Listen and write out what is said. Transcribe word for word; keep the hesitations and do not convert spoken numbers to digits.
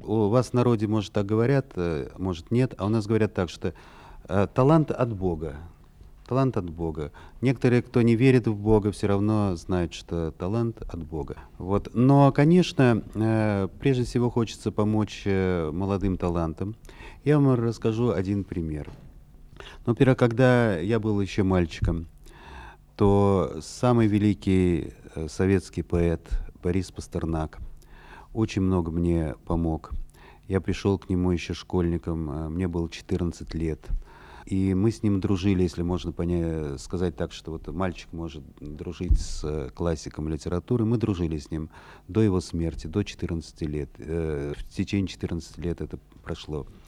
У вас в народе, может, так говорят, э, может, нет, а у нас говорят так, что э, талант от Бога. Талант от Бога. Некоторые, кто не верит в Бога, все равно знают, что талант от Бога. Вот. Но, конечно, э, прежде всего хочется помочь э, молодым талантам. Я вам расскажу один пример. Ну, во-первых, когда я был еще мальчиком, то самый великий э, советский поэт Борис Пастернак очень много мне помог. Я пришел к нему еще школьником, э, мне было четырнадцать лет. И мы с ним дружили, если можно поня- сказать так, что вот мальчик может дружить с э, классиком литературы. Мы дружили с ним до его смерти, до четырнадцати лет. Э, в течение четырнадцати лет это прошло.